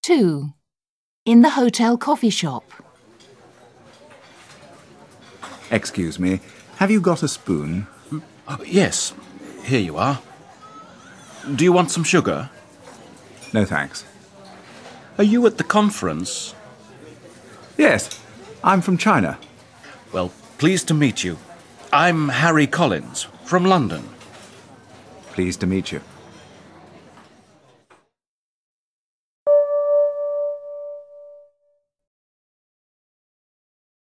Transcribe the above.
2. In the hotel coffee shop. Excuse me, have you got a spoon? Yes, here you are. Do you want some sugar? No, thanks. Are you at the conference? Yes, I'm from China. Well, pleased to meet you. I'm Harry Collins, from London. Pleased to meet you.